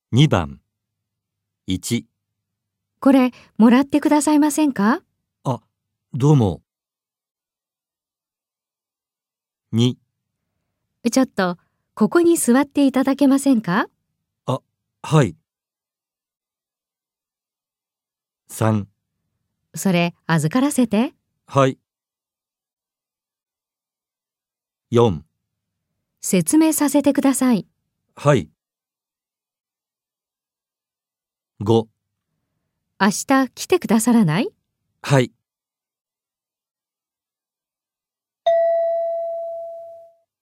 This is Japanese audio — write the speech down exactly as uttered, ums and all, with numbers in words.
にばんいち。 これ、もらってくださいませんか？ あ、どうも。に。 ちょっと、ここに座っていただけませんか？ あ、はい。さん。 それ、預からせて。 はい。よん。 説明させてください。 はい。ご。 明日来てくださらない？ はい。